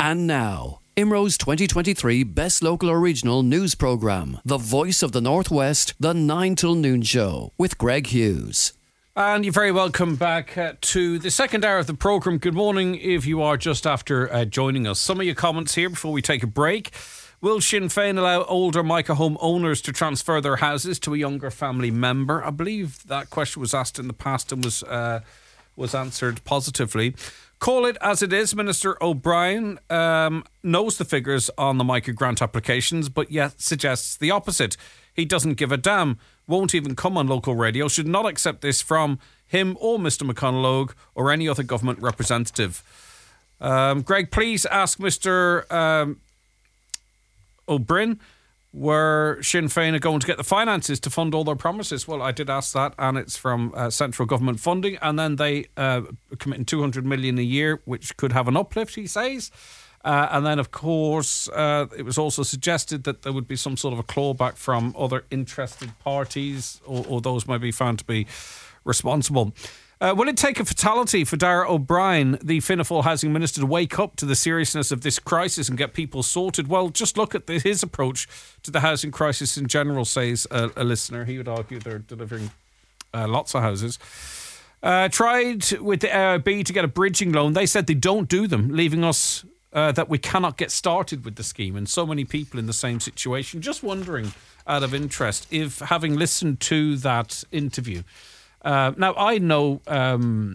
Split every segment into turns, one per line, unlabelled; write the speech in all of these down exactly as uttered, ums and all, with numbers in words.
And now, I M R O's twenty twenty-three Best Local Original News Programme, The Voice of the Northwest, the nine till noon show with Greg Hughes.
And you're very welcome back uh, to the second hour of the programme. Good morning if you are just after uh, joining us. Some of your comments here before we take a break. Will Sinn Féin allow older Micah home owners to transfer their houses to a younger family member? I believe that question was asked in the past and was uh, was answered positively. Call it as it is. Minister O'Brien um, knows the figures on the Micah grant applications, but yet suggests the opposite. He doesn't give a damn, won't even come on local radio, should not accept this from him or Mister McConalogue or any other government representative. Um, Greg, please ask Mister Um, O'Brien where Sinn Féin are going to get the finances to fund all their promises. Well, I did ask that, and it's from uh, central government funding, and then they uh, committing two hundred million a year, which could have an uplift, he says. Uh, and then, of course, uh, it was also suggested that there would be some sort of a clawback from other interested parties, or, or those might be found to be responsible. Uh, will it take a fatality for Darragh O'Brien, the Fianna Fáil Housing Minister, to wake up to the seriousness of this crisis and get people sorted? Well, just look at the, his approach to the housing crisis in general, says a, a listener. He would argue they're delivering uh, lots of houses. Uh, tried with the A I B to get a bridging loan. They said they don't do them, leaving us uh, that we cannot get started with the scheme, and so many people in the same situation. Just wondering, out of interest, if having listened to that interview, Uh, now, I know um,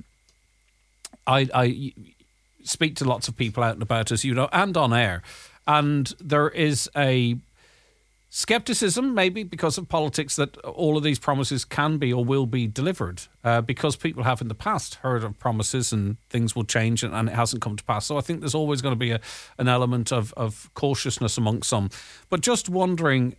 I, I speak to lots of people out and about, as you know, and on air, and there is a scepticism, maybe because of politics, that all of these promises can be or will be delivered, uh, because people have in the past heard of promises and things will change and, and it hasn't come to pass. So I think there's always going to be a, an element of, of cautiousness amongst some. But just wondering,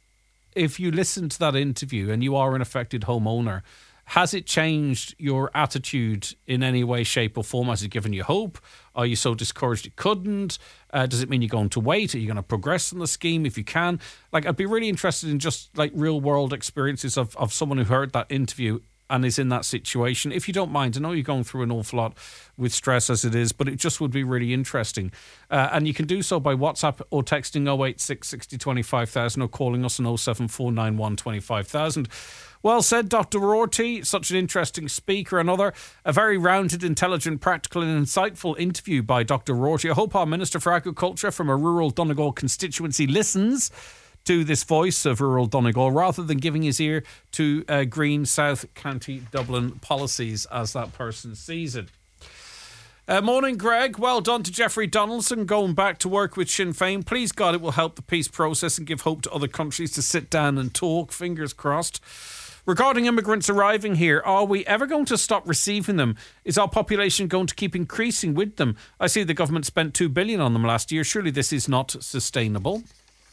if you listen to that interview and you are an affected homeowner, has it changed your attitude in any way, shape or form? Has it given you hope? Are you so discouraged it couldn't? Uh, does it mean you're going to wait? Are you going to progress in the scheme if you can? Like, I'd be really interested in just like real world experiences of, of someone who heard that interview and is in that situation. If you don't mind, I know you're going through an awful lot with stress as it is, but it just would be really interesting. Uh, and you can do so by WhatsApp or texting oh eight six, sixty, twenty-five thousand or calling us on oh seven four nine one, twenty-five thousand. Well said, Doctor Rorty. Such an interesting speaker. Another, a very rounded, intelligent, practical and insightful interview by Doctor Rorty. I hope our Minister for Agriculture from a rural Donegal constituency listens to this voice of rural Donegal rather than giving his ear to uh, Green South County Dublin policies as that person sees it. Uh, morning, Greg. Well done to Jeffrey Donaldson going back to work with Sinn Féin. Please God, it will help the peace process and give hope to other countries to sit down and talk. Fingers crossed. Regarding immigrants arriving here, are we ever going to stop receiving them? Is our population going to keep increasing with them? I see the government spent two billion dollars on them last year. Surely this is not sustainable.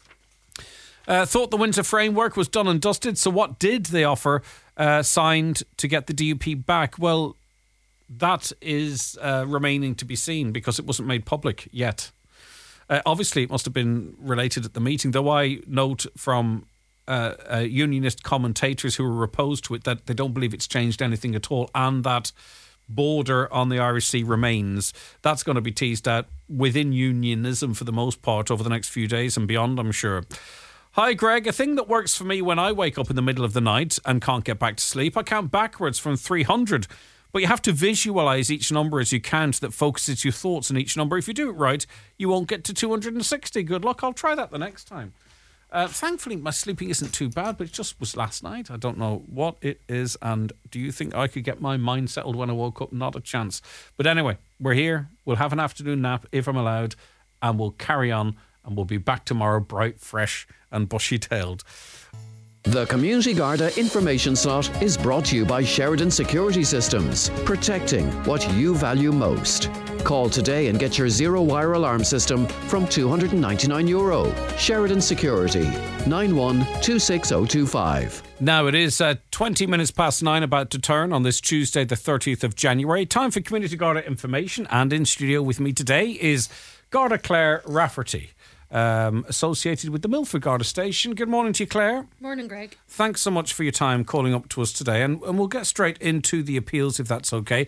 Uh, thought the Windsor framework was done and dusted, so what did they offer uh, signed to get the D U P back? Well, that is uh, remaining to be seen because it wasn't made public yet. Uh, obviously, it must have been related at the meeting, though I note from uh, uh, unionist commentators who were opposed to it that they don't believe it's changed anything at all, and that border on the Irish Sea remains. That's going to be teased out within unionism for the most part over the next few days and beyond, I'm sure. Hi, Greg. A thing that works for me when I wake up in the middle of the night and can't get back to sleep, I count backwards from three hundred. But you have to visualise each number as you count that focuses your thoughts on each number. If you do it right, you won't get to two hundred sixty. Good luck. I'll try that the next time. Uh, thankfully, my sleeping isn't too bad, but it just was last night. I don't know what it is. And do you think I could get my mind settled when I woke up? Not a chance. But anyway, we're here. We'll have an afternoon nap if I'm allowed. And we'll carry on. And we'll be back tomorrow bright, fresh and bushy-tailed.
The Community Garda information slot is brought to you by Sheridan Security Systems, protecting what you value most. Call today and get your zero-wire alarm system from two hundred ninety-nine euro. Sheridan Security, nine one two six zero two five.
Now it is uh, twenty minutes past nine, about to turn on this Tuesday, the thirtieth of January. Time for Community Garda information, and in studio with me today is Garda Claire Rafferty, Um, associated with the Milford Garda Station. Good morning to you, Claire.
Morning, Greg.
Thanks so much for your time calling up to us today, and, and we'll get straight into the appeals if that's okay.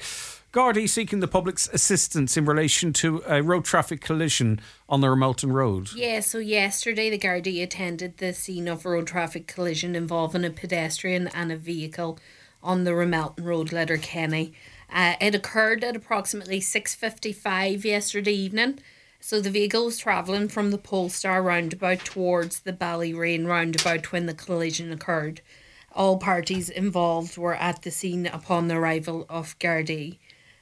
Gardaí seeking the public's assistance in relation to a road traffic collision on the Ramelton Road.
Yeah, so yesterday the Gardaí attended the scene of a road traffic collision involving a pedestrian and a vehicle on the Ramelton Road, Letterkenny. Uh, it occurred at approximately six fifty-five yesterday evening. So the vehicle was travelling from the Polestar roundabout towards the Ballyrain roundabout when the collision occurred. All parties involved were at the scene upon the arrival of Gardaí.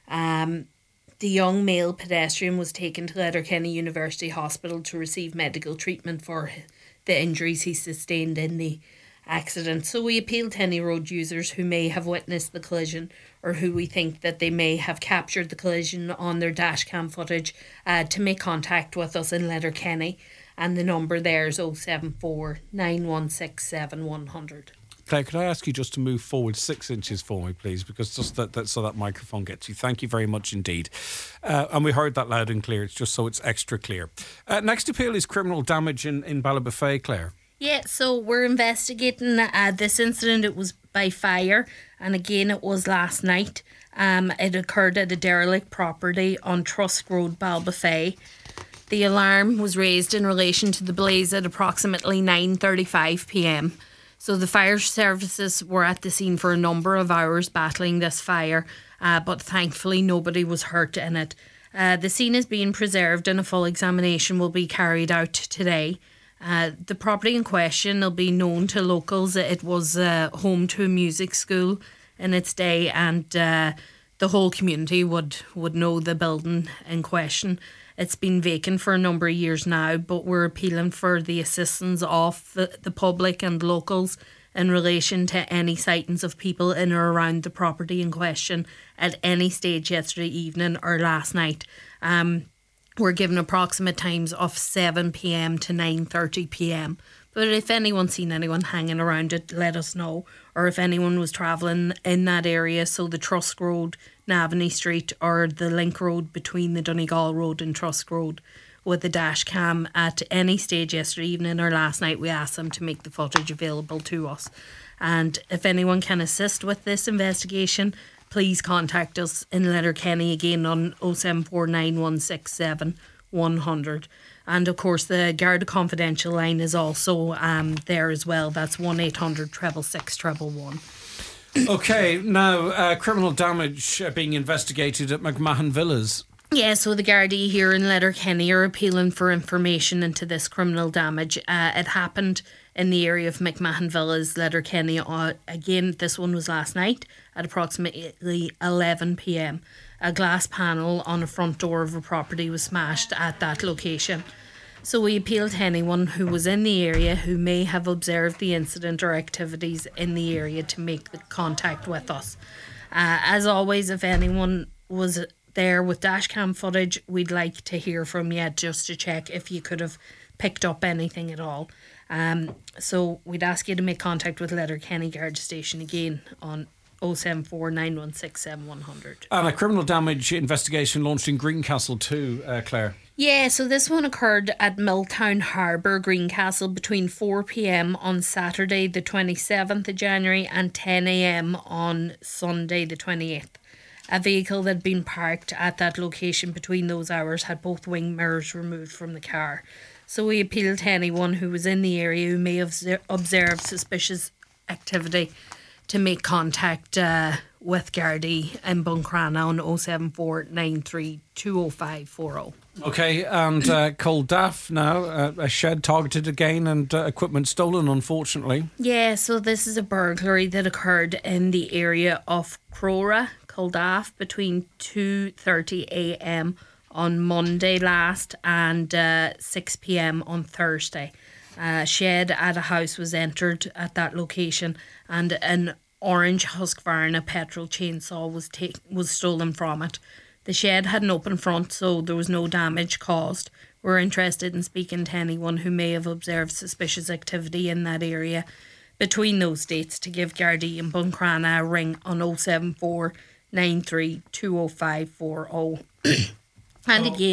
Um, the young male pedestrian was taken to Letterkenny University Hospital to receive medical treatment for the injuries he sustained in the accident. So we appeal to any road users who may have witnessed the collision or who we think that they may have captured the collision on their dashcam footage uh, to make contact with us in Letterkenny, and the number there is oh seven four, nine one six, seven one zero zero.
Claire, could I ask you just to move forward six inches for me, please, because just that, that so that microphone gets you. Thank you very much indeed. Uh, and we heard that loud and clear. It's just so it's extra clear. Uh, next appeal is criminal damage in, in Ballybofey, Claire.
Yeah, so we're investigating uh, this incident. It was by fire, and again it was last night. Um, it occurred at a derelict property on Trusk Road, Ballybofey. The alarm was raised in relation to the blaze at approximately nine thirty-five p m. So the fire services were at the scene for a number of hours battling this fire, uh, but thankfully nobody was hurt in it. Uh, the scene is being preserved and a full examination will be carried out today. Uh, the property in question will be known to locals. It was uh, home to a music school in its day, and uh, the whole community would, would know the building in question. It's been vacant for a number of years now, but we're appealing for the assistance of the, the public and locals in relation to any sightings of people in or around the property in question at any stage yesterday evening or last night. Um, We're given approximate times of seven p m to nine thirty p m. But if anyone's seen anyone hanging around it, let us know. Or if anyone was travelling in that area, so the Trusk Road, Navanny Street, or the link road between the Donegal Road and Trusk Road, with the dash cam at any stage yesterday evening or last night, we asked them to make the footage available to us. And if anyone can assist with this investigation, please contact us in Letterkenny again on oh seven four, nine one six, seven one zero zero. And of course the Garda Confidential line is also um, there as well. That's one eight hundred, six six six, one one one.
Okay, now uh, criminal damage uh, being investigated at McMahon Villas.
Yeah, so the Gardaí here in Letterkenny are appealing for information into this criminal damage. Uh, it happened in the area of McMahon Villas, Letterkenny. Uh, again, this one was last night at approximately eleven p m. A glass panel on a front door of a property was smashed at that location. So we appeal to anyone who was in the area who may have observed the incident or activities in the area to make the contact with us. Uh, as always, if anyone was there with dashcam footage, we'd like to hear from you just to check if you could have picked up anything at all. Um, so we'd ask you to make contact with Letterkenny Garda Station again on oh seven four, nine one six, seven one zero zero.
And a criminal damage investigation launched in Greencastle too, uh, Claire.
Yeah, so this one occurred at Milltown Harbour, Greencastle, between four p m on Saturday the twenty-seventh of January and ten a m on Sunday the twenty-eighth. A vehicle that had been parked at that location between those hours had both wing mirrors removed from the car. So we appeal to anyone who was in the area who may have observed suspicious activity to make contact uh, with Gardaí in Buncrana on oh seven four, nine three two oh five four oh.
Okay, and uh, Culdaff now, uh, a shed targeted again and uh, equipment stolen, unfortunately.
Yeah, so this is a burglary that occurred in the area of Crora, Culdaff, between two thirty a m on Monday last and uh, six p m on Thursday. A shed at a house was entered at that location, and an orange Husqvarna petrol chainsaw was take, was stolen from it. The shed had an open front, so there was no damage caused. We're interested in speaking to anyone who may have observed suspicious activity in that area between those dates to give Gardaí in Buncrana a ring on oh seven four, nine three two oh five four oh. And again, the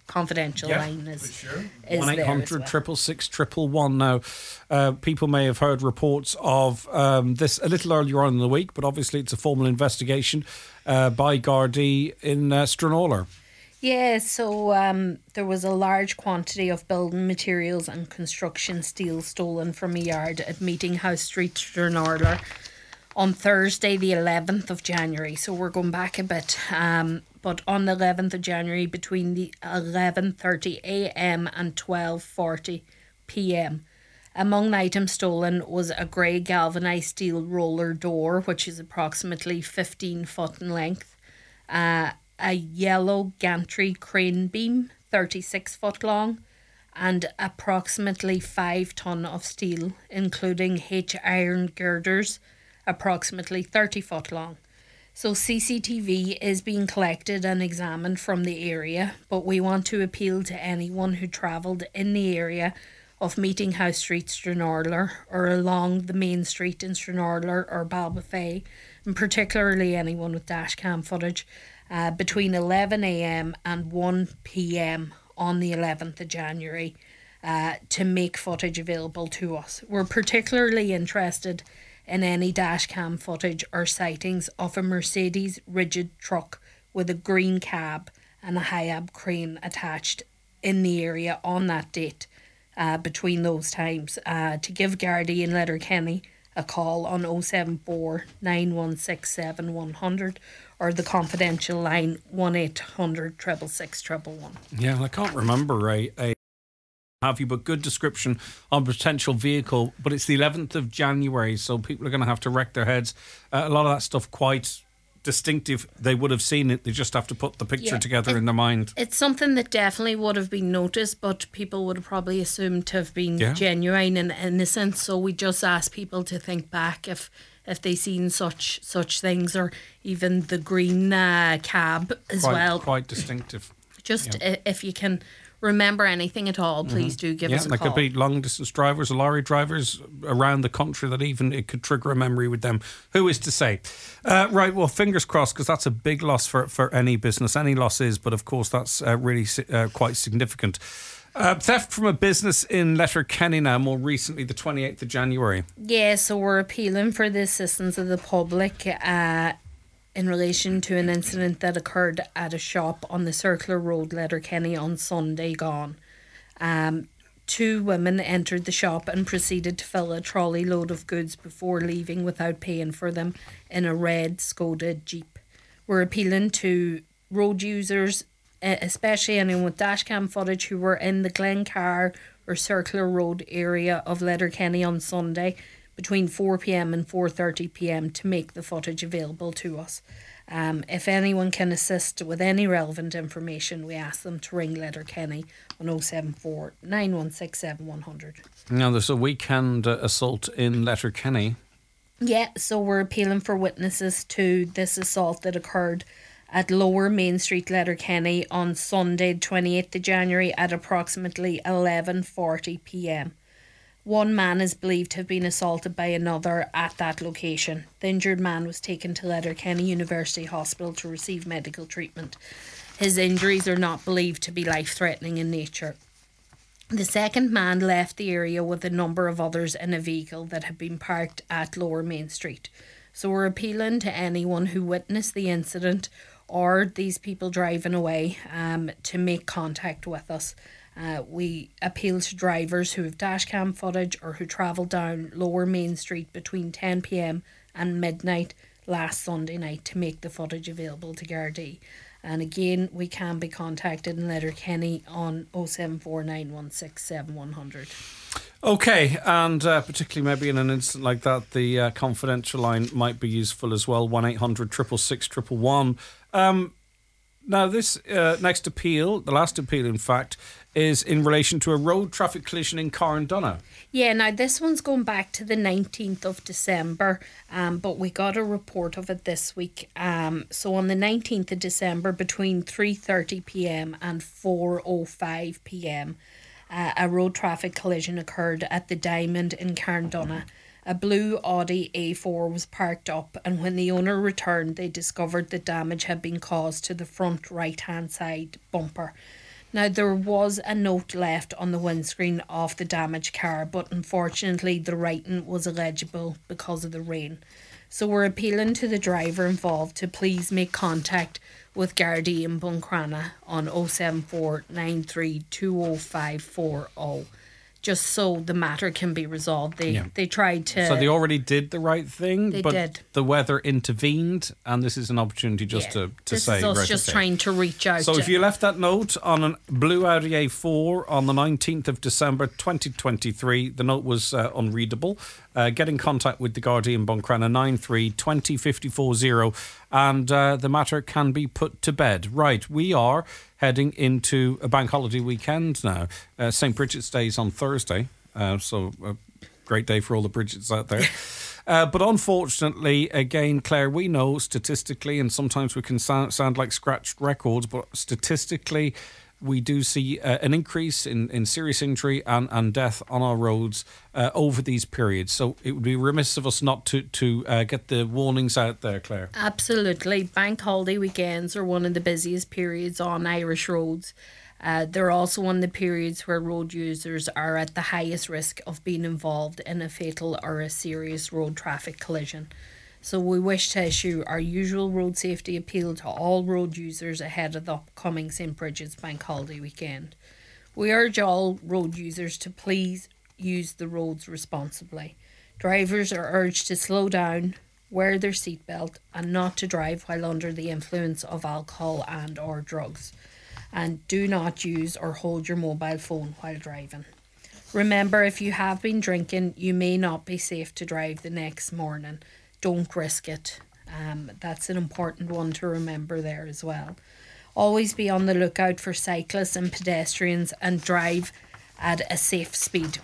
confidential
Yeah,
line is,
sure.
is
one eight hundred,
there as well.
triple six, triple one. Now, uh, people may have heard reports of um, this a little earlier on in the week, but obviously it's a formal investigation uh, by Gardaí in uh, Stranraer.
Yeah, so um, there was a large quantity of building materials and construction steel stolen from a yard at Meeting House Street, Stranraer, on Thursday, the eleventh of January. So we're going back a bit. Um, but on the eleventh of January, between the eleven thirty a m and twelve forty p m, among the items stolen was a grey galvanised steel roller door, which is approximately fifteen foot in length, uh, a yellow gantry crane beam, thirty-six foot long, and approximately five tonne of steel, including H iron girders, approximately thirty foot long. So C C T V is being collected and examined from the area, but we want to appeal to anyone who travelled in the area of Meeting House Street, Stranraer, or along the main street in Stranraer or Ballybofey, and particularly anyone with dashcam footage, uh, between eleven a m and one p m on the eleventh of January uh, to make footage available to us. We're particularly interested in any dashcam footage or sightings of a Mercedes rigid truck with a green cab and a Hiab crane attached in the area on that date uh, between those times, uh, to give Gardaí in Letterkenny a call on oh seven four, nine one six seven, one hundred or the confidential line one eight hundred, six six six, one one one.
Yeah, I can't remember a, a have you, but good description on potential vehicle. But it's the eleventh of January, so people are going to have to wreck their heads. Uh, a lot of that stuff quite distinctive. They would have seen it. They just have to put the picture
Yeah,
together
it-
in their mind.
It's something that definitely would have been noticed, but people would have probably assumed to have been
Yeah.
genuine and innocent. So we just ask people to think back if if they seen such such things, or even the green uh, cab as
Quite,
well.
quite distinctive.
Just i if you can remember anything at all, please do give
Yeah,
us a
there
call.
could be long distance drivers, lorry drivers around the country that even it could trigger a memory with them. Who is to say? Uh, right, well, fingers crossed, because that's a big loss for, for any business. Any loss is, but of course that's uh, really si- uh, quite significant. Uh, theft from a business in Letterkenny now, more recently, the twenty-eighth of January.
Yeah, so we're appealing for the assistance of the public uh, in relation to an incident that occurred at a shop on the Circular Road, Letterkenny, on Sunday gone. Um, two women entered the shop and proceeded to fill a trolley load of goods before leaving without paying for them in a red Skoda Jeep. We're appealing to road users, eh, especially anyone with dashcam footage, who were in the Glencar or Circular Road area of Letterkenny on Sunday between four p m and four thirty p m to make the footage available to us. Um, if anyone can assist with any relevant information, we ask them to ring Letterkenny on oh seven four, nine one six seven, one hundred.
Now, there's a weekend uh, assault in Letterkenny.
Yeah, so we're appealing for witnesses to this assault that occurred at Lower Main Street, Letterkenny, on Sunday, twenty-eighth of January at approximately eleven forty p m. One man is believed to have been assaulted by another at that location. The injured man was taken to Letterkenny University Hospital to receive medical treatment. His injuries are not believed to be life-threatening in nature. The second man left the area with a number of others in a vehicle that had been parked at Lower Main Street. So we're appealing to anyone who witnessed the incident or these people driving away um, to make contact with us. Uh, we appeal to drivers who have dashcam footage or who travelled down Lower Main Street between ten p m and midnight last Sunday night to make the footage available to Gardaí. And again, we can be contacted in Letterkenny on oh seven four, nine one six seven, one hundred.
Okay, and uh, particularly maybe in an incident like that, the uh, confidential line might be useful as well, one eight hundred, six six six, one one one. Um, now, this uh, next appeal, the last appeal, in fact, is in relation to a road traffic collision in Carndonagh.
Yeah, now this one's going back to the nineteenth of December, um, but we got a report of it this week. Um, so on the nineteenth of December, between three thirty p m and four oh five p m, uh, a road traffic collision occurred at the Diamond in Carndonagh. A blue Audi A four was parked up, and when the owner returned, they discovered that damage had been caused to the front right-hand side bumper. Now, there was a note left on the windscreen of the damaged car, but unfortunately the writing was illegible because of the rain. So we're appealing to the driver involved to please make contact with Gardaí in Buncrana on oh seven four nine three two oh five four oh, just so the matter can be resolved. They
Yeah.
they tried to...
So they already did the right thing,
They
but
did.
the weather intervened, and this is an opportunity just
Yeah,
to, to
this
say...
is us
right,
just
okay.
trying to reach out.
So
to,
if you left that note on a blue Audi A four on the nineteenth of December twenty twenty-three, the note was uh, unreadable. Uh, get in contact with the Gardaí in Buncrana, nine three two oh five four oh, and uh, the matter can be put to bed. Right, we are heading into a bank holiday weekend now. Uh, Saint Bridget's Day is on Thursday, uh, so a great day for all the Bridgets out there. Uh, but unfortunately, again, Claire, we know statistically, and sometimes we can sound, sound like scratched records, but statistically, we do see uh, an increase in, in serious injury and, and death on our roads uh, over these periods. So it would be remiss of us not to, to uh, get the warnings out there, Claire.
Absolutely. Bank holiday weekends are one of the busiest periods on Irish roads. Uh, they're also one of the periods where road users are at the highest risk of being involved in a fatal or a serious road traffic collision. So we wish to issue our usual road safety appeal to all road users ahead of the upcoming Saint Bridget's Bank Holiday weekend. We urge all road users to please use the roads responsibly. Drivers are urged to slow down, wear their seatbelt, and not to drive while under the influence of alcohol and or drugs. And do not use or hold your mobile phone while driving. Remember, if you have been drinking, you may not be safe to drive the next morning. Don't risk it. Um, that's an important one to remember there as well. Always be on the lookout for cyclists and pedestrians and drive at a safe speed.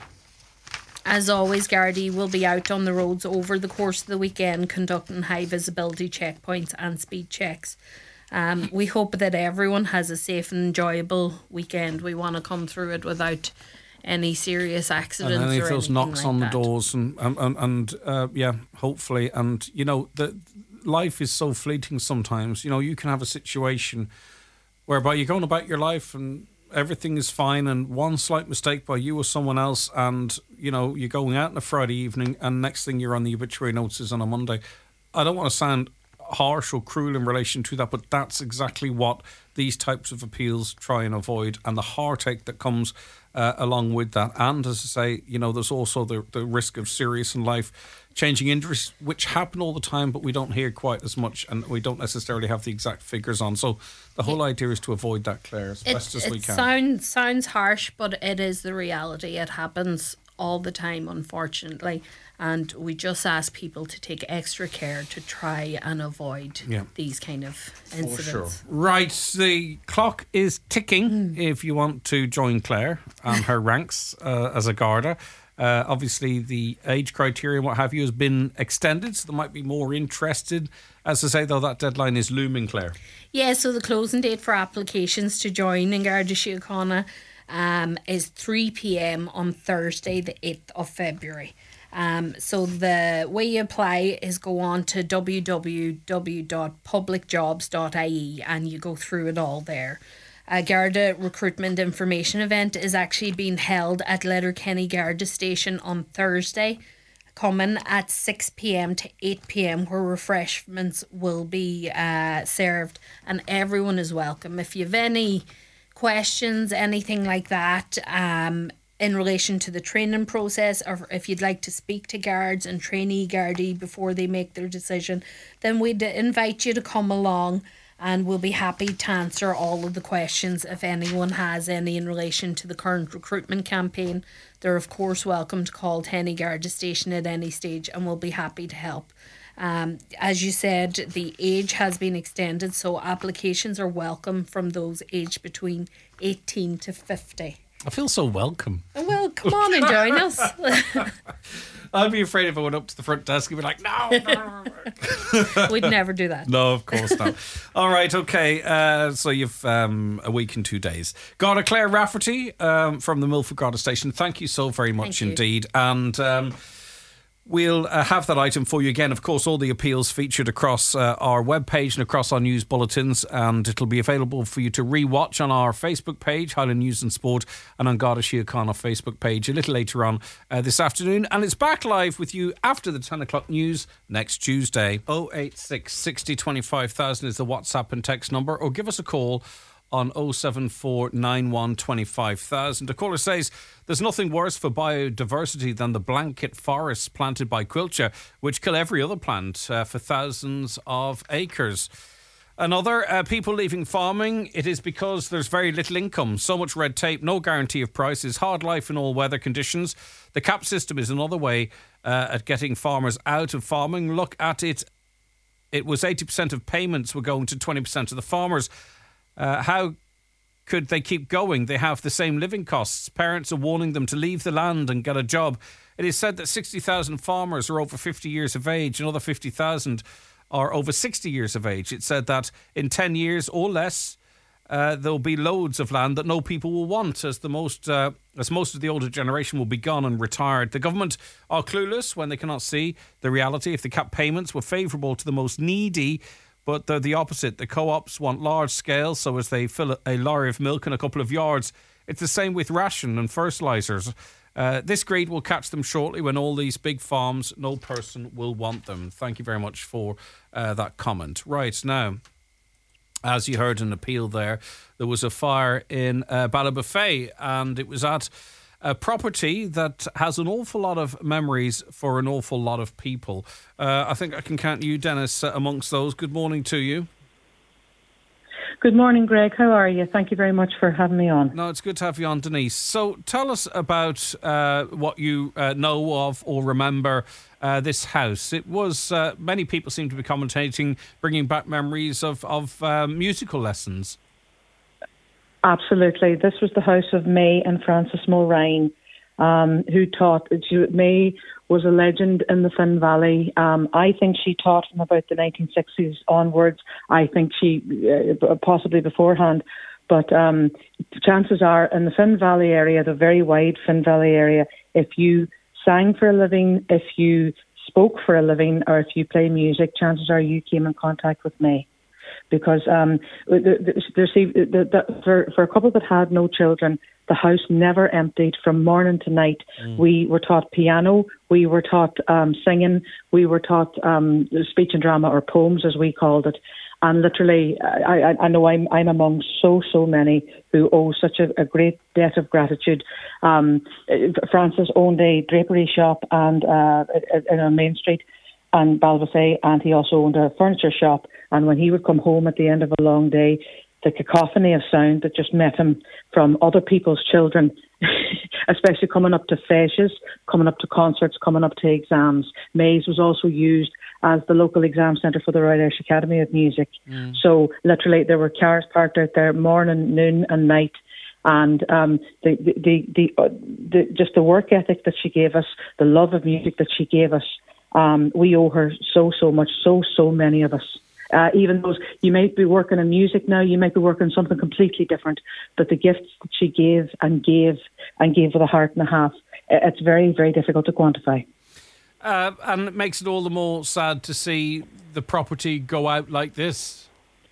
As always, Gardaí will be out on the roads over the course of the weekend conducting high visibility checkpoints and speed checks. Um, we hope that everyone has a safe and enjoyable weekend. We want to come through it without any serious accidents
and any
or
of those
anything
knocks
like
on
that.
the doors and and, and, and uh, yeah, hopefully. And you know, the life is so fleeting sometimes. You know, you can have a situation whereby you're going about your life and everything is fine, and one slight mistake by you or someone else, and you know, you're going out on a Friday evening, and next thing you're on the obituary notices on a Monday. I don't want to sound harsh or cruel in relation to that, but that's exactly what these types of appeals try and avoid, and the heartache that comes uh, along with that. And as I say, you know, there's also the, the risk of serious and life-changing injuries, which happen all the time, but we don't hear quite as much, and we don't necessarily have the exact figures on. So the whole it, idea is to avoid that, Claire, as
it,
best as
it
we can.
Sound, sounds harsh, but it is the reality. It happens all the time, unfortunately. And we just ask people to take extra care to try and avoid
yeah.
these kind of incidents.
For sure. Right, the clock is ticking mm. if you want to join Claire and her ranks uh, as a Garda. Uh, obviously, the age criteria and what have you has been extended, so there might be more interested. As I say, though, that deadline is looming, Claire.
Yeah, so the closing date for applications to join in Garda Síochána um, is three p.m. on Thursday, the eighth of February. Um, so the way you apply is go on to w w w dot public jobs dot i e and you go through it all there. A Garda recruitment information event is actually being held at Letterkenny Garda Station on Thursday, coming at six p.m. to eight p.m, where refreshments will be uh, served, and everyone is welcome. If you have any questions, anything like that, um, in relation to the training process, or if you'd like to speak to guards and trainee Gardaí before they make their decision, then we'd invite you to come along, and we'll be happy to answer all of the questions if anyone has any in relation to the current recruitment campaign. They're of course welcome to call to any Garda station at any stage, and we'll be happy to help. Um, as you said, the age has been extended, so applications are welcome from those aged between eighteen to fifty.
I feel so welcome.
Well, come on and join us.
I'd be afraid if I went up to the front desk and be like, no, no.
We'd never do that.
No, of course not. All right, okay. Uh, so you've um, a week and two days. Garda Claire Rafferty um, from the Milford Garda Station. Thank you so very much indeed. And um, We'll uh, have that item for you again. Of course, all the appeals featured across uh, our webpage and across our news bulletins, and it'll be available for you to re-watch on our Facebook page, Highland News and Sport, and on Garda Síochána Facebook page a little later on uh, this afternoon. And it's back live with you after the ten o'clock news next Tuesday. oh eight six, sixty, twenty-five thousand is the WhatsApp and text number, or give us a call on oh seven four nine one twenty-five thousand. The caller says there's nothing worse for biodiversity than the blanket forests planted by Quilcha, which kill every other plant uh, for thousands of acres. Another, uh, people leaving farming, it is because there's very little income, so much red tape, no guarantee of prices, hard life in all weather conditions. The cap system is another way uh, at getting farmers out of farming. Look at it. It was eighty percent of payments were going to twenty percent of the farmers. Uh, how could they keep going? They have the same living costs. Parents are warning them to leave the land and get a job. It is said that sixty thousand farmers are over fifty years of age. Another fifty thousand are over sixty years of age. It said that in ten years or less, uh, there'll be loads of land that no people will want, as the most uh, as most of the older generation will be gone and retired. The government are clueless when they cannot see the reality. If the cap payments were favourable to the most needy, but they're the opposite. The co-ops want large scale, so as they fill a lorry of milk in a couple of yards. It's the same with ration and fertilisers. Uh, this greed will catch them shortly when all these big farms, no person will want them. Thank you very much for uh, that comment. Right, now, as you heard an appeal there, there was a fire in uh, Ballybofey, and it was at a property that has an awful lot of memories for an awful lot of people. Uh, I think I can count you, Dennis, uh, amongst those. Good morning to you.
Good morning, Greg. How are you? Thank you very much for having me on.
No, it's good to have you on, Denise. So tell us about uh, what you uh, know of or remember uh, this house. It was, uh, many people seem to be commentating, bringing back memories of, of uh, musical lessons.
Absolutely. This was the house of May and Frances Mulrine, um, who taught. May was a legend in the Finn Valley. Um, I think she taught from about the nineteen sixties onwards. I think she, uh, possibly beforehand. But um, chances are, in the Finn Valley area, the very wide Finn Valley area, if you sang for a living, if you spoke for a living, or if you play music, chances are you came in contact with May. Because um, there's, for, for a couple that had no children, the house never emptied from morning to night. Mm. We were taught piano, we were taught um, singing, we were taught um, speech and drama, or poems as we called it. And literally, I, I know I'm, I'm among so, so many who owe such a, a great debt of gratitude. Um, Francis owned a drapery shop and uh, in on Main Street and Ballybofey, and he also owned a furniture shop. And when he would come home at the end of a long day, the cacophony of sound that just met him from other people's children, especially coming up to feches, coming up to concerts, coming up to exams. Mays was also used as the local exam centre for the Royal Irish Academy of Music. Mm. So literally there were cars parked out there morning, noon and night. And um, the, the, the, the, uh, the just the work ethic that she gave us, the love of music that she gave us, um, we owe her so, so much, so, so many of us. Uh, even those, you might be working in music now, you might be working something completely different, but the gifts that she gave and gave and gave with a heart and a half, it's very, very difficult to quantify.
Uh, and it makes it all the more sad to see the property go out like this.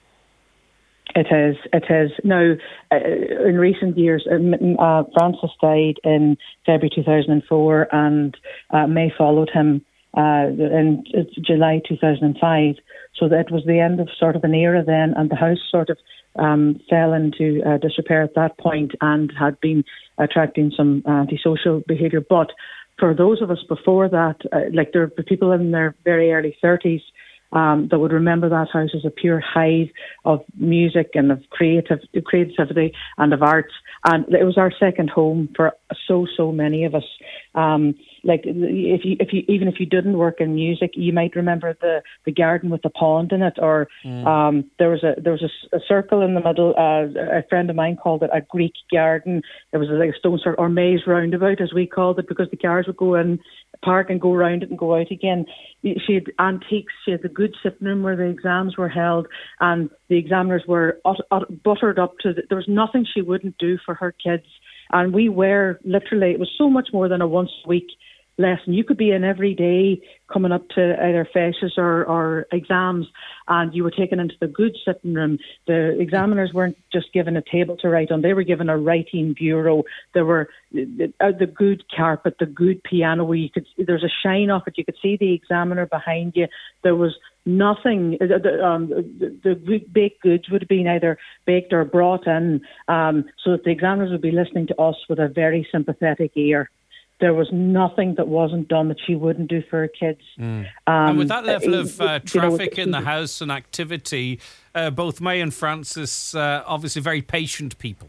It is, it is. Now, uh, in recent years, uh, Francis died in February two thousand four, and uh, May followed him uh, in July two thousand five. So that was the end of sort of an era then, and the house sort of um, fell into uh, disrepair at that point and had been attracting some antisocial behaviour. But for those of us before that, uh, like there are people in their very early thirties um, that would remember that house as a pure hive of music and of creative creativity and of arts. And it was our second home for so, so many of us. Um, like if you, if you, even if you didn't work in music, you might remember the, the garden with the pond in it, or mm. um, there was a there was a, a circle in the middle. Uh, a friend of mine called it a Greek garden. There was a, like a stone circle or maze roundabout, as we called it, because the cars would go in, park, and go round it and go out again. She had antiques. She had the good sitting room where the exams were held, and the examiners were ut- ut- buttered up to. The, there was nothing she wouldn't do for her kids. And we were literally, it was so much more than a once a week lesson. You could be in every day coming up to either fashes or, or exams, and you were taken into the good sitting room. The examiners weren't just given a table to write on, they were given a writing bureau. There were the, uh, the good carpet, the good piano where you could, there's a shine off it. You could see the examiner behind you. There was nothing, uh, the, um, the, the baked goods would have been either baked or brought in, um, so that the examiners would be listening to us with a very sympathetic ear. There was nothing that wasn't done that she wouldn't do for her kids.
Mm.
Um,
and with that level of uh, traffic
you know,
in the house and activity, uh, both May and Frances, uh, obviously very patient people.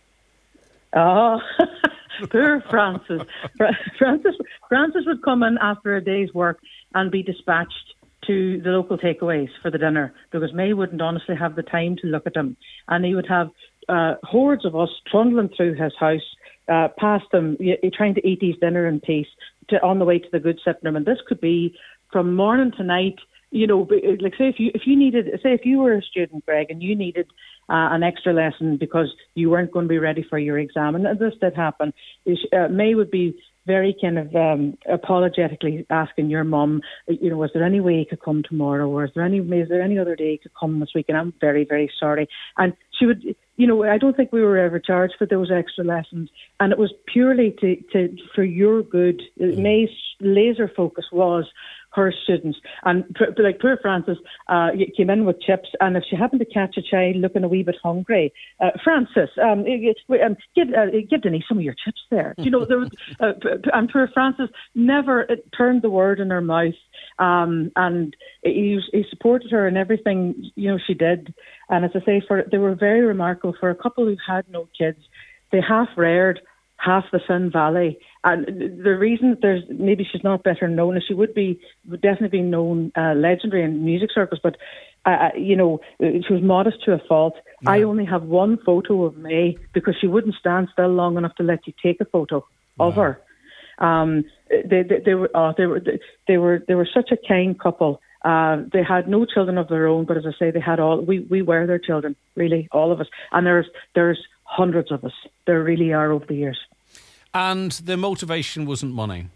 Oh, poor Frances. Frances. Frances would come in after a day's work and be dispatched to the local takeaways for the dinner, because May wouldn't honestly have the time to look at them. And he would have uh, hordes of us trundling through his house, uh, past him, y- trying to eat his dinner in peace, to, on the way to the good sitting room. And this could be from morning to night. You know, like say if you if you needed, say if you were a student, Greg, and you needed uh, an extra lesson because you weren't going to be ready for your exam, and this did happen, uh, May would be very kind of um, apologetically asking your mum, you know, is there any way you could come tomorrow, or is there any is there any other day you could come this week? And I'm very, very sorry. And she would, you know, I don't think we were ever charged for those extra lessons, and it was purely to, to for your good. Mm. May's laser focus was her students. And like poor Frances uh, came in with chips, and if she happened to catch a child looking a wee bit hungry, uh, Frances, um, um, give, uh, give Denise some of your chips there. You know, there was, uh, and poor Frances never turned the word in her mouth, um, and he, he supported her in everything, you know, she did. And as I say, for they were very remarkable for a couple who had no kids. They half reared half the Finn Valley, and the reason that there's maybe she's not better known is she would be would definitely be known uh, legendary in music circles, but uh, you know, she was modest to a fault. Yeah. I only have one photo of May because she wouldn't stand still long enough to let you take a photo wow. of her. Um, they, they, they were oh, they were they were they were such a kind couple. Uh, they had no children of their own, but as I say, they had all. We, we were their children, really, all of us. And there's there's hundreds of us. There really are over the years.
And the motivation wasn't money.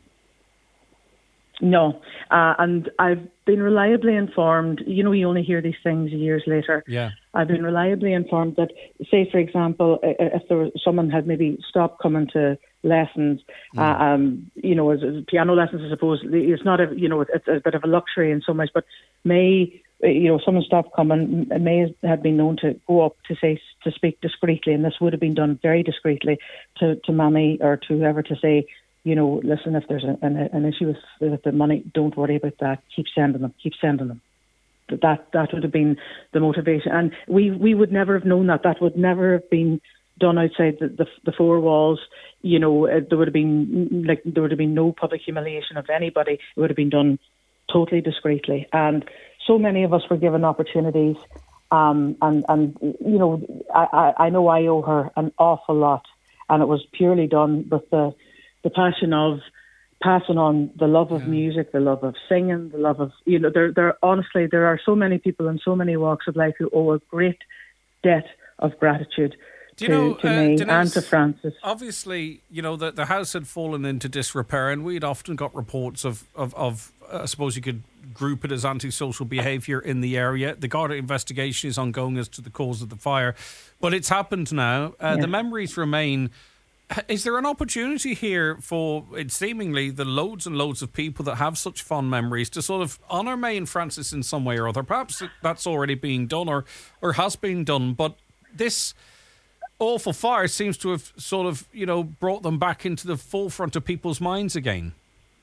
No, uh, and I've been reliably informed. You know, you only hear these things years later.
Yeah,
I've been reliably informed that, say, for example, if there was someone had maybe stopped coming to lessons, mm. uh, um, you know, as, as piano lessons, I suppose it's not a, you know, it's a bit of a luxury in some ways. But May, you know, someone stopped coming. May had been known to go up to say to speak discreetly, and this would have been done very discreetly to to Mammy or to whoever to say, you know, listen, if there's an, an issue with, with the money, don't worry about that. Keep sending them. Keep sending them. That that would have been the motivation, and we we would never have known that. That would never have been done outside the, the, the four walls. You know, uh, there would have been like there would have been no public humiliation of anybody. It would have been done totally discreetly, and so many of us were given opportunities. Um, and and you know, I, I know I owe her an awful lot, and it was purely done with the the passion of passing on the love of yeah. music, the love of singing, the love of, you know, there, there, honestly, there are so many people in so many walks of life who owe a great debt of gratitude
Do you
to,
know,
to
uh,
me
Denise,
and to Frances.
Obviously, you know, the, the house had fallen into disrepair, and we'd often got reports of, of, of uh, I suppose you could group it as antisocial behaviour in the area. The Garda investigation is ongoing as to the cause of the fire, but it's happened now. Uh, yeah. The memories remain. Is there an opportunity here for, it seemingly, the loads and loads of people that have such fond memories to sort of honour May and Frances in some way or other? Perhaps that's already being done or, or has been done, but this awful fire seems to have sort of, you know, brought them back into the forefront of people's minds again.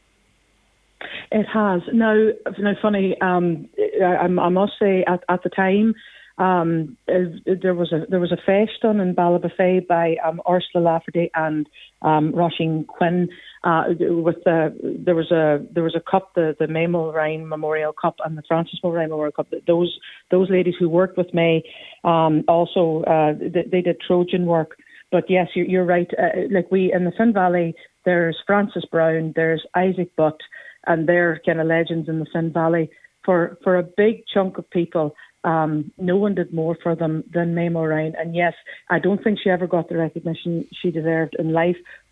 It has. Now, now funny, um, I, I must say, at, at the time, Um, there was a there was a feist done in Ballybofey by um, Ursula Lafferty and um, Roisin Quinn. Uh, with the there was a there was a cup, the the May Mulrine Memorial Cup and the Frances Mulrine Memorial Cup. Those those ladies who worked with May um, also uh, they, they did Trojan work. But yes, you're, you're right. Uh, like we in the Finn Valley, there's Frances Brown, there's Isaac Butt, and they're kind of legends in the Finn Valley. For for a big chunk of people. Um, no one did more for them than May Mulrine. And yes, I don't think she ever got the recognition she deserved in life,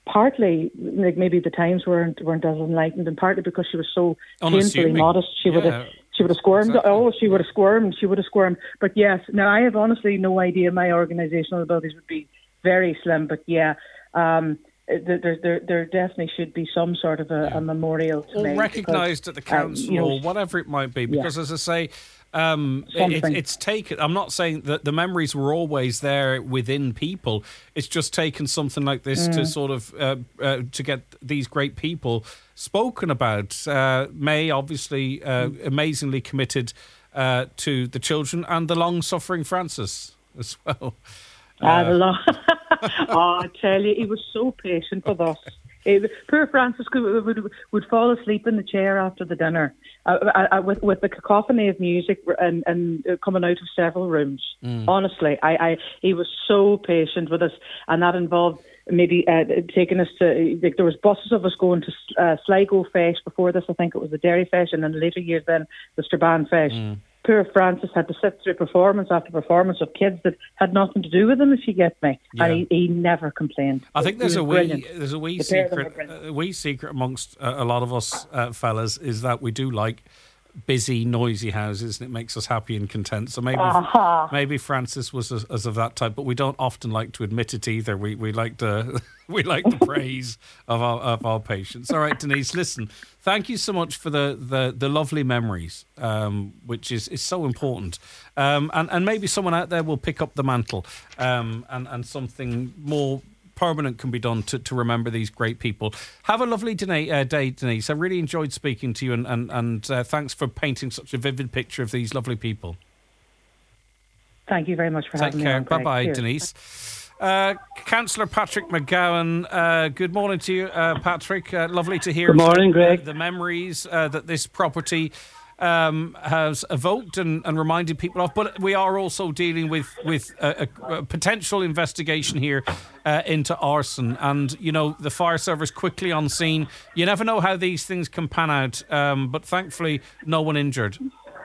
partly, like maybe the times weren't weren't as enlightened, and partly because she was so painfully modest. She
yeah,
would have she would have squirmed.
Exactly.
Oh, she would have squirmed. She would have squirmed. But yes, now I have honestly no idea. My organisational abilities would be very slim. But yeah. Um, There, there, there definitely should be some sort of a, a memorial to
or
me,
recognised at the council, um, you know, or whatever it might be. Because, yeah. as I say, um, it, it's taken. I'm not saying that the memories were always there within people. It's just taken something like this mm. to sort of uh, uh, to get these great people spoken about. Uh, May obviously uh, mm. amazingly committed uh, to the children, and the long-suffering Francis as well.
Ah, the long. Oh, I tell you, he was so patient with us. It, poor Francis would, would would fall asleep in the chair after the dinner, uh, uh, with with the cacophony of music and, and coming out of several rooms. Mm. Honestly, I, I he was so patient with us, and that involved maybe uh, taking us to. Like, there was buses of us going to uh, Sligo Feis before this. I think it was the Derry Feis, and in later years then the Strabane Feis. Mm. Poor Francis had to sit through performance after performance of kids that had nothing to do with him, if you get me. Yeah. And he, he never complained.
I think there's a wee, there's a wee secret, a wee secret amongst uh, a lot of us uh, fellas is that we do like busy, noisy houses, and it makes us happy and content. So maybe uh-huh. maybe Francis was as, as of that type, but we don't often like to admit it either. We we like to we like the praise of our of our patients. All right, Denise, listen. Thank you so much for the the, the lovely memories, um, which is, is so important. Um, and and maybe someone out there will pick up the mantle, um, and and something more permanent can be done to, to remember these great people. Have a lovely day, uh, day, Denise. I really enjoyed speaking to you, and and, and uh, thanks for painting such a vivid picture of these lovely people.
Thank you very much for
Take
having
care.
me on.
Bye bye, Denise. Uh, Councillor Patrick McGowan, uh, good morning to you, uh, Patrick. Uh, lovely to hear
good morning, Greg.
The, the memories uh, that this property Um, has evoked and, and reminded people of, but we are also dealing with with a, a, a potential investigation here uh, into arson, and you know the fire service quickly on scene. You never know how these things can pan out, um, but thankfully no one injured.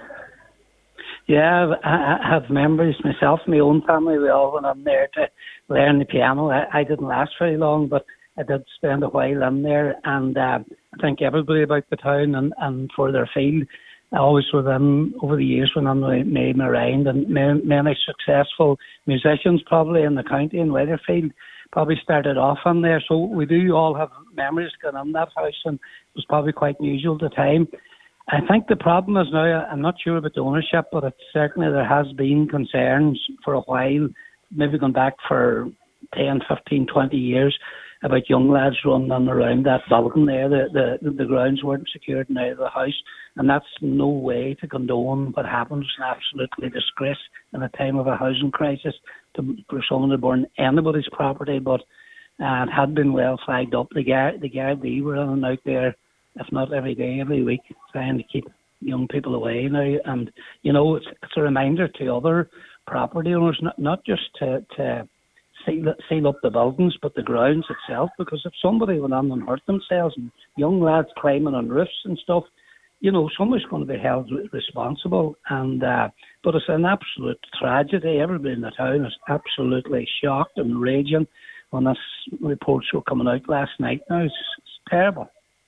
Yeah, I, I have memories myself, my own family. We all went in there to learn the piano. I, I didn't last very long, but I did spend a while in there, and uh, I think everybody about the town and, and for their field. I always with them over the years when I'm made me around, and many, many successful musicians probably in the county in Weatherfield probably started off in there. So we do all have memories going in that house, and it was probably quite unusual at the time. I think the problem is now, I'm not sure about the ownership, but it's certainly there has been concerns for a while, maybe going back for ten, fifteen, twenty years, about young lads running on around that building there. The, the the grounds weren't secured now of the house, and that's no way to condone what happens. It's an absolutely disgrace in a time of a housing crisis to, for someone to burn anybody's property, but uh, it had been well flagged up. The guard, the Gardaí were in and out there, if not every day, every week, trying to keep young people away now. And, you know, it's, it's a reminder to other property owners, not, not just to... to Seal, seal up the buildings, but the grounds itself, because if somebody went on and hurt themselves, and young lads climbing on roofs and stuff, you know, somebody's going to be held responsible. And uh, but it's an absolute tragedy. Everybody in the town is absolutely shocked and raging when this reports were coming out last night. Now it's, it's terrible.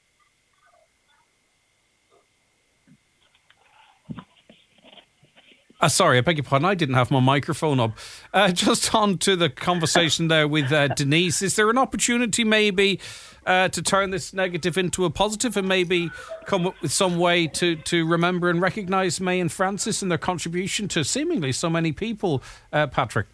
Uh, sorry, I beg your pardon. I didn't have my microphone up. Uh, just on to the conversation there with uh, Denise. Is there an opportunity maybe uh, to turn this negative into a positive and maybe come up with some way to, to remember and recognise May and Francis and their contribution to seemingly so many people, uh, Patrick?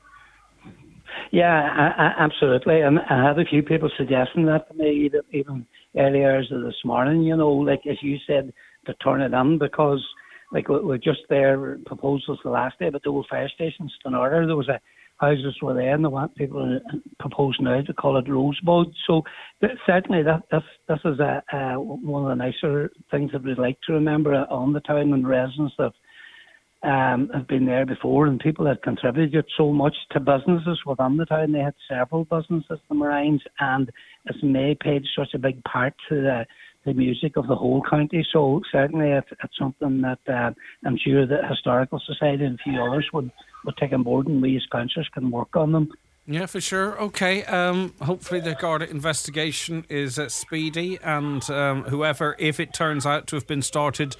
Yeah, I, I, absolutely. And I had a few people suggesting that to me even earlier hours of this morning, you know, like as you said, to turn it in, because like we're just there, proposals the last day, but the old fire station's in order. There was a houses were there, and they want people propose now to call it Rosebud. So certainly that this this is a, a one of the nicer things that we'd like to remember on the town, and residents that um, have been there before, and people that contributed so much to businesses within the town. They had several businesses, the Marines, and it's May paid such a big part to the the music of the whole county. So certainly it's, it's something that uh, I'm sure the Historical Society and a few others would, would take on board, and we as councillors can work on them
Yeah, for sure. Okay. Um, hopefully the Garda investigation is uh, speedy, and um, whoever, if it turns out to have been started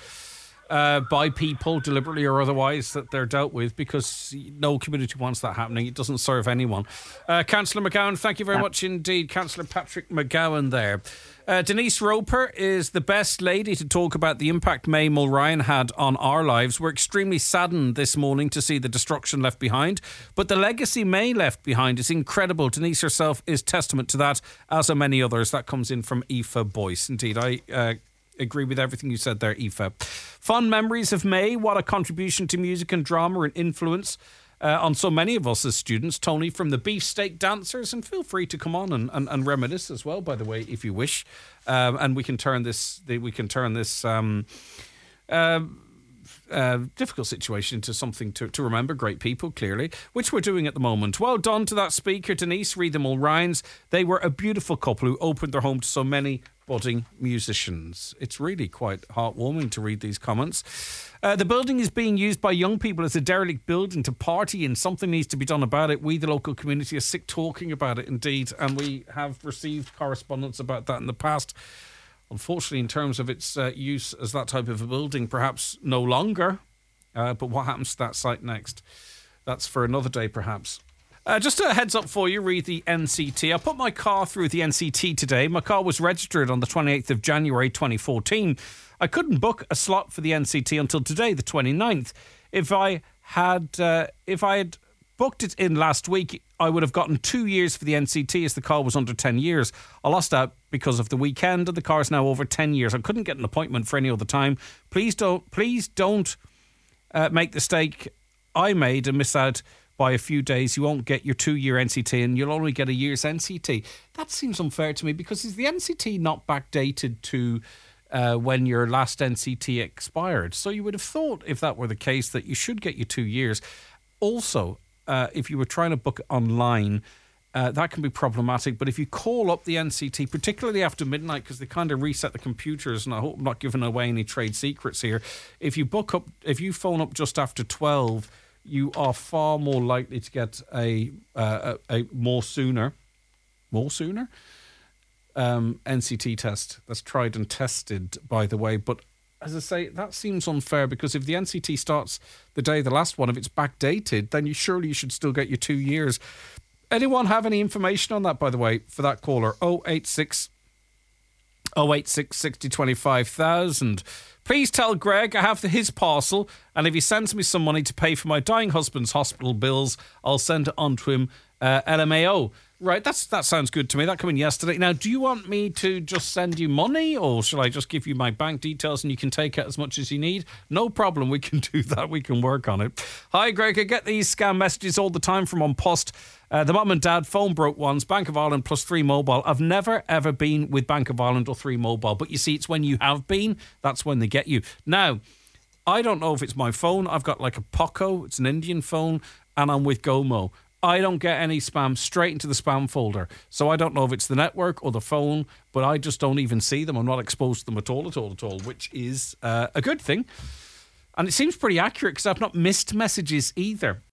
uh, by people, deliberately or otherwise, that they're dealt with, because no community wants that happening. It doesn't serve anyone. Uh, Councillor McGowan, thank you very much indeed. Councillor Patrick McGowan there. Uh, Denise Roper is the best lady to talk about the impact May Mulryan had on our lives. We're extremely saddened this morning to see the destruction left behind, but the legacy May left behind is incredible. Denise herself is testament to that, as are many others. That comes in from Aoife Boyce. Indeed, I uh, agree with everything you said there, Aoife. Fond memories of May. What a contribution to music and drama and influence Uh, on so many of us as students. Tony from the Beefsteak Dancers, and feel free to come on and, and, and reminisce as well, by the way, if you wish. Um, and we can turn this we can turn this um, uh, uh, difficult situation into something to, to remember. Great people, clearly, which we're doing at the moment. Well done to that speaker, Denise. Read them all, Ryans. They were a beautiful couple who opened their home to so many budding musicians. It's really quite heartwarming to read these comments. Uh, the building is being used by young people as a derelict building to party in. Something needs to be done about it. We, the local community, are sick talking about it, indeed, and we have received correspondence about that in the past. Unfortunately, in terms of its uh, use as that type of a building, perhaps no longer. Uh, but what happens to that site next? That's for another day, perhaps. Uh, just a heads up for you, read the N C T. I put my car through the N C T today. My car was registered on the twenty-eighth of January twenty fourteen. I couldn't book a slot for the N C T until today, the twenty-ninth. If I had uh, if I had booked it in last week, I would have gotten two years for the N C T, as the car was under ten years. I lost out because of the weekend, and the car is now over ten years. I couldn't get an appointment for any other time. Please don't, please don't uh, make the mistake I made and miss out by a few days. You won't get your two-year N C T, and you'll only get a year's N C T. That seems unfair to me, because is the N C T not backdated to uh, when your last N C T expired? So you would have thought, if that were the case, that you should get your two years. Also, uh, if you were trying to book online, uh, that can be problematic. But if you call up the N C T, particularly after midnight, because they kind of reset the computers, and I hope I'm not giving away any trade secrets here, if you book up, if you phone up just after twelve, you are far more likely to get a uh, a, a more sooner, more sooner um, N C T test. That's tried and tested, by the way. But as I say, that seems unfair, because if the N C T starts the day of the last one, if it's backdated, then you surely you should still get your two years. Anyone have any information on that, by the way, for that caller? oh eight six oh eight six sixty twenty-five thousand. Please tell Greg I have his parcel, and if he sends me some money to pay for my dying husband's hospital bills, I'll send it on to him, uh, L M A O. Right, that's that sounds good to me. That came in yesterday. Now, do you want me to just send you money, or shall I just give you my bank details and you can take out as much as you need? No problem, we can do that. We can work on it. Hi, Greg. I get these scam messages all the time from An Post. Uh, the mum and dad phone broke ones, Bank of Ireland plus Three Mobile. I've never, ever been with Bank of Ireland or Three Mobile. But you see, it's when you have been, that's when they get you. Now, I don't know if it's my phone. I've got like a Poco. It's an Indian phone. And I'm with Gomo. I don't get any spam, straight into the spam folder. So I don't know if it's the network or the phone, but I just don't even see them. I'm not exposed to them at all, at all, at all, which is uh, a good thing. And it seems pretty accurate, because I've not missed messages either.